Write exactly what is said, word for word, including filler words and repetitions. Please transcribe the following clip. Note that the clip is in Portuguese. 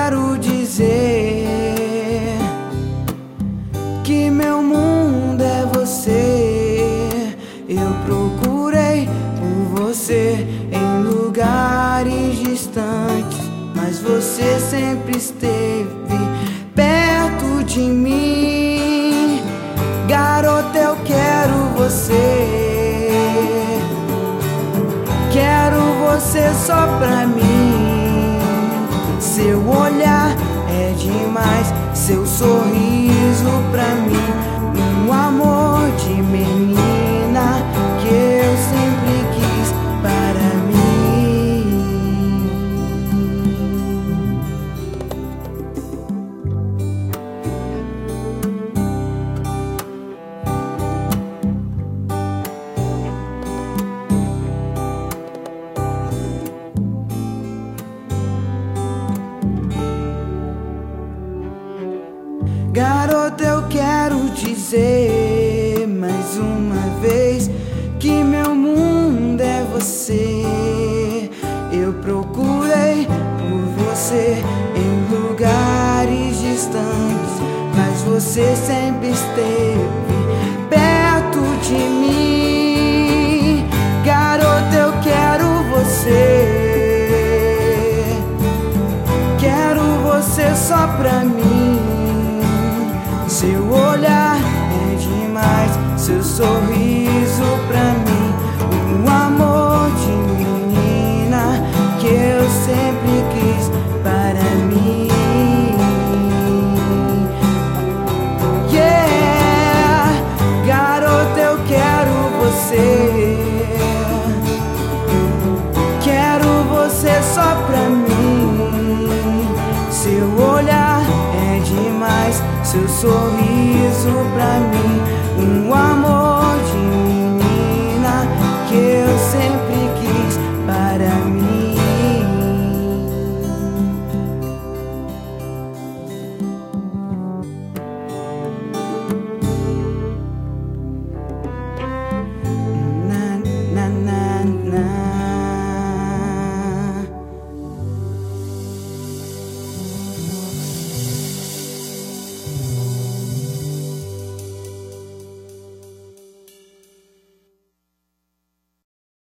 quero dizer que meu mundo é você. Eu procurei por você em lugares distantes, mas você sempre esteve perto de mim. Garota, eu quero você, quero você só pra mim. Seu olhar é demais, seu sorriso pra mim, um amor de menina que eu sempre quis para mim. Garota, eu quero dizer mais uma vez que meu mundo é você. Eu procurei por você em lugares distantes, mas você sempre esteve perto de mim. Garota, eu quero você, quero você só pra mim. Seu olhar é demais, seu sorriso pra mim, um amor de menina que eu sempre quis para mim. Yeah, garota, eu quero você, quero você só pra mim. Seu olhar é demais, seu sorriso